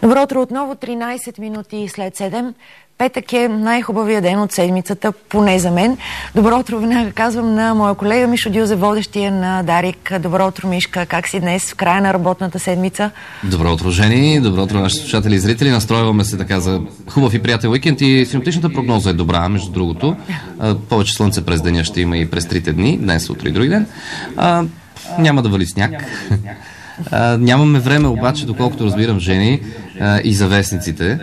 Добро утро отново, 13 минути след 7. Петък е най-хубавия ден от седмицата, поне за мен. Добро утро, веднага казвам на моя колега Мишо Дюзе, водещия на Дарик. Добро утро, Мишка. Как си днес, в края на работната седмица? Добро утро, Жени. Добро утро, нашите слушатели и зрители. Настройваме се така за хубав и приятел уикенд и синоптичната прогноза е добра, между другото. Повече слънце през деня ще има и през 3 дни, днес, утре и други ден. Няма да вали сняг. Нямаме време обаче, доколкото разбирам, Жени, и за вестниците.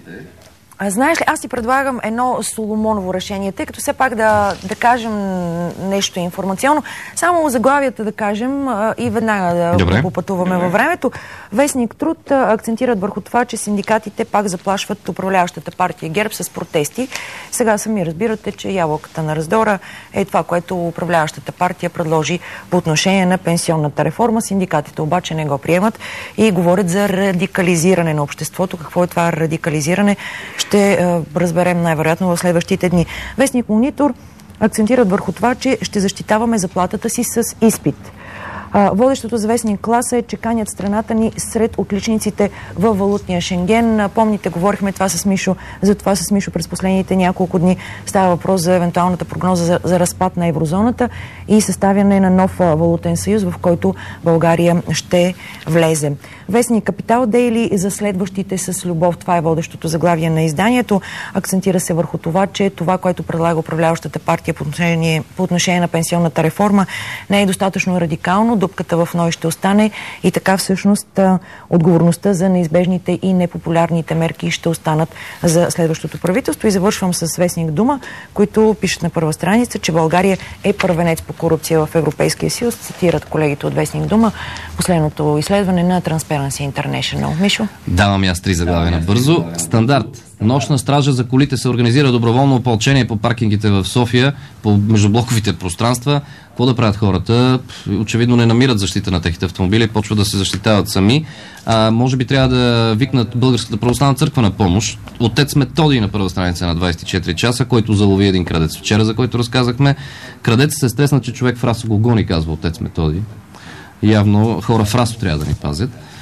Знаеш ли, аз ти предлагам едно Соломоново решение, тъй като все пак да кажем нещо информационно. Само заглавията да кажем и веднага да попътуваме във времето. Вестник Труд акцентират върху това, че синдикатите пак заплашват управляващата партия ГЕРБ с протести. Сега сами разбирате, че ябълката на раздора е това, което управляващата партия предложи по отношение на пенсионната реформа. Синдикатите обаче не го приемат и говорят за радикализиране на обществото. Какво е това радикализиране? Ще разберем най-вероятно в следващите дни. Вестник Монитор акцентират върху това, че ще защитаваме заплатата си с изпит. Водещото за вестник Класа е, че канят страната ни сред отличниците във валутния Шенген. Помните, говорихме за това с Мишо през последните няколко дни. Става въпрос за евентуалната прогноза за разпад на еврозоната и съставяне на нов валутен съюз, в който България ще влезе. Вестник Капитал Дейли за следващите с любов. Това е водещото заглавие на изданието. Акцентира се върху това, че това, което предлага управляващата партия по отношение на пенсионната реформа, не е достатъчно радикално. Дупката в ной ще остане и така всъщност отговорността за неизбежните и непопулярните мерки ще останат за следващото правителство. И завършвам с вестник Дума, които пишат на първа страница, че България е първенец по корупция в Европейския съюз. Цитират колегите от вестник Дума последното изследване на Transparency International. Мишо? Давам и аз 3 заглавия набързо. Стандарт. Нощна стража за колите се организира доброволно опълчение по паркингите в София, по междублоковите пространства. Какво да правят хората? Очевидно не намират защита на техните автомобили, почват да се защитават сами. Може би трябва да викнат Българската православна църква на помощ. Отец Методий на първа страница на 24 часа, който залови един крадец вчера, за който разказахме. Крадец се стресна, че човек в Расо го гони, казва отец Методий. Явно хора в Расо трябва да ни пазят.